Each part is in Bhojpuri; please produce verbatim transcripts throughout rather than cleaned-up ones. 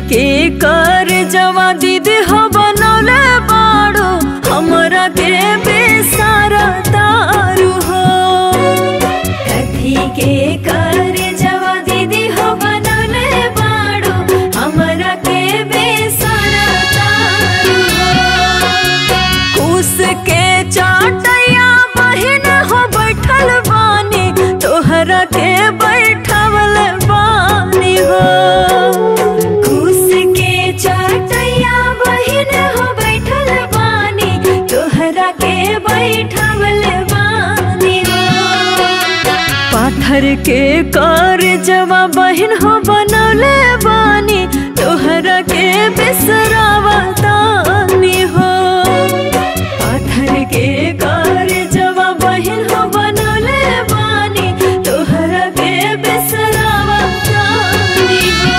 के कर जवा दीदी हो बनौले बाड़ो हमरा के बेसारा तारू हो। कथी के कर जवा दीदी हो बनौले बाड़ो हमरा के बेसारा तारू हो। कुस के चाटैया बहिन हो बैठल बानी तोहरा के बैठवल बानी हो। कुस के चाटैया बहिन हो बैठल बानी तोहरा के बैठवल बानी हो। पाथर के कर जवा बहिन हो बनौले बानी तोहरा के बिसरावतानी हो। पाथर के कर जवा बहिन हो बनौले बानी तोहरा के बिसरावतानी हो।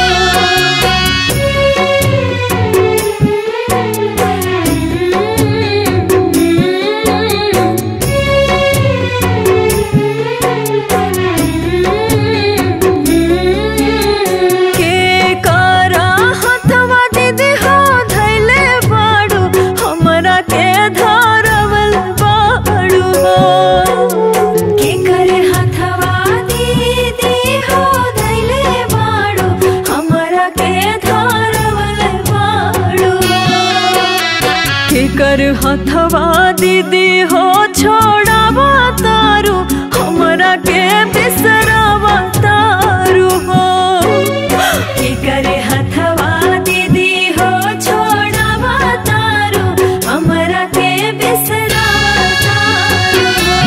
के करा हथवा दीदी हो धैले बाड़ू हमरा के धरवल बाड़ू हो। के करे हथवा दीदी हो धैले बाड़ू हमरा के धरवल बाड़ू हो। के कर हथवा दीदी हो छोड़ावा तारू हमरा के बिसरावा तारू हो। के करे हथवा दीदी हो छोड़ावा तारू हमरा के बिसरावा तारू हो।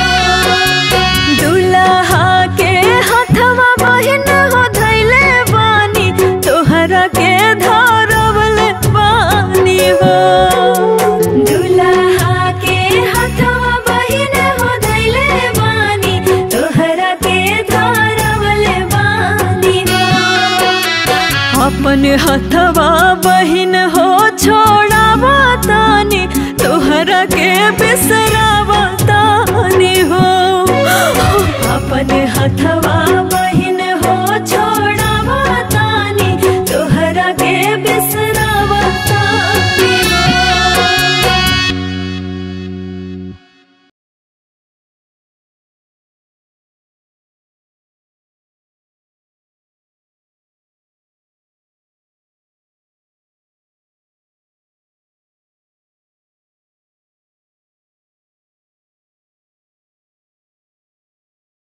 दुल्हा के हथवा बहिन हो धैले बानी तोहरा के धरवल बानी हो। दुल्हा के हथवा बहिन हो धैले बानी तोहरा के धरवल बानी हो। अपन हथवा बहिन हो छोड़ावा तानी तोहरा के बिसरावा तानी हो। अपन हथवा बहिन हो छोड़